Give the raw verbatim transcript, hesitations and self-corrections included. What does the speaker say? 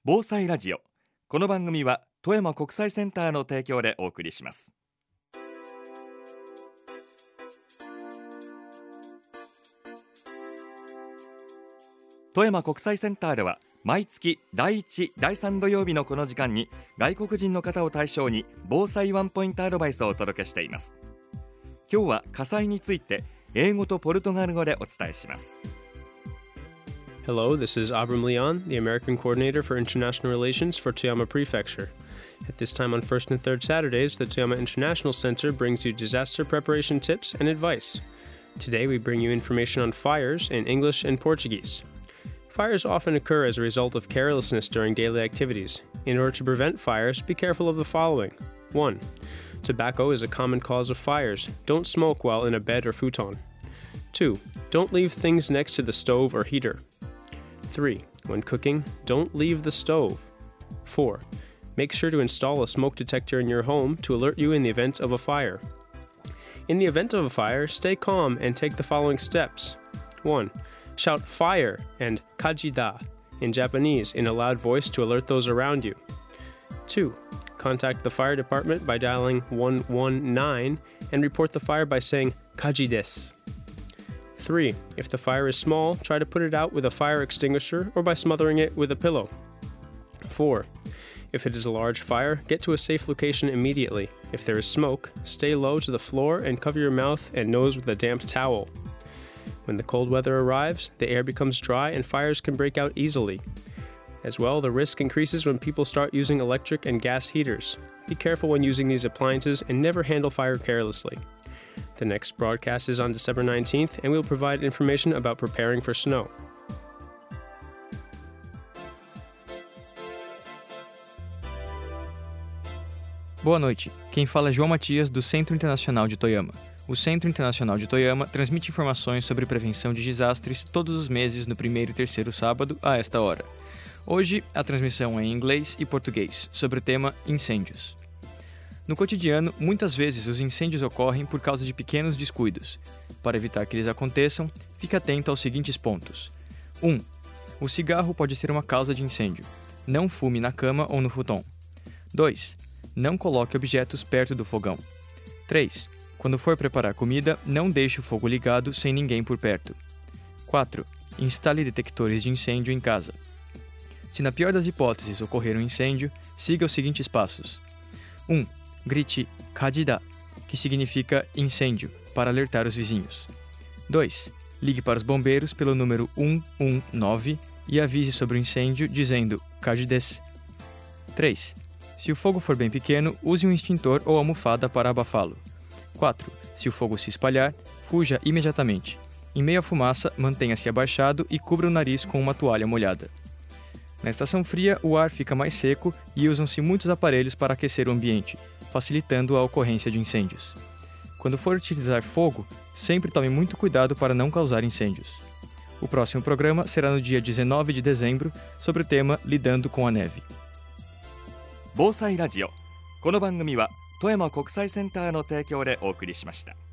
防災ラジオ。この番組は富山国際センターの提供でお送りします。富山国際センターでは毎月だいいち、だいさん土曜日のこの時間に外国人の方を対象に防災ワンポイントアドバイスをお届けしています。今日は火災について英語とポルトガル語でお伝えします。 Hello, this is Abram Leon, the American Coordinator for International Relations for Toyama Prefecture. At this time on first and third Saturdays, the Toyama International Center brings you disaster preparation tips and advice. Today we bring you information on fires in English and Portuguese. Fires often occur as a result of carelessness during daily activities. In order to prevent fires, be careful of the following. one. Tobacco is a common cause of fires. Don't smoke while in a bed or futon. two. Don't leave things next to the stove or heater. three. When cooking, don't leave the stove. four. Make sure to install a smoke detector in your home to alert you in the event of a fire. In the event of a fire, stay calm and take the following steps. one. Shout fire and kajida in Japanese in a loud voice to alert those around you. two. Contact the fire department by dialing one one nine and report the fire by saying kaji desu. three. If the fire is small, try to put it out with a fire extinguisher or by smothering it with a pillow. four. If it is a large fire, get to a safe location immediately. If there is smoke, stay low to the floor and cover your mouth and nose with a damp towel. When the cold weather arrives, the air becomes dry and fires can break out easily. As well, the risk increases when people start using electric and gas heaters. Be careful when using these appliances and never handle fire carelessly. The next broadcast is on December nineteenth, and we'll provide information about preparing for snow. Boa noite. Quem fala é João Matias, do Centro Internacional de Toyama. O Centro Internacional de Toyama transmite informações sobre prevenção de desastres todos os meses no primeiro e terceiro sábado, a esta hora. Hoje, a transmissão é em inglês e português, sobre o tema incêndios. No cotidiano, muitas vezes os incêndios ocorrem por causa de pequenos descuidos. Para evitar que eles aconteçam, fique atento aos seguintes pontos. um. O cigarro pode ser uma causa de incêndio. Não fume na cama ou no futon. dois. Não coloque objetos perto do fogão. três. Quando for preparar comida, não deixe o fogo ligado sem ninguém por perto. quatro. Instale detectores de incêndio em casa. Se na pior das hipóteses ocorrer um incêndio, siga os seguintes passos. um. Grite kajida, que significa incêndio, para alertar os vizinhos. dois. Ligue para os bombeiros pelo número um um nove e avise sobre o incêndio dizendo kaji desu. três. Se o fogo for bem pequeno, use um extintor ou almofada para abafá-lo. quatro. Se o fogo se espalhar, fuja imediatamente. Em meio à fumaça, mantenha-se abaixado e cubra o nariz com uma toalha molhada. Na estação fria, o ar fica mais seco e usam-se muitos aparelhos para aquecer o ambiente, facilitando a ocorrência de incêndios. Quando for utilizar fogo, sempre tome muito cuidado para não causar incêndios. O próximo programa será no dia dezenove de dezembro, sobre o tema Lidando com a Neve. 防災ラジオ。この番組は富山国際センターの提供でお送りしました。